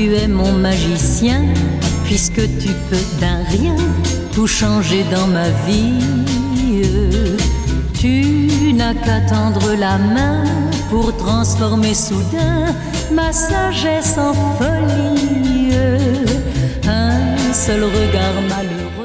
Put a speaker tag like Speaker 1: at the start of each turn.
Speaker 1: tu es mon magicien, puisque tu peux d'un rien tout changer dans ma vie. Tu n'as qu'à tendre la main pour transformer soudain ma sagesse en folie. Un seul regard malheureux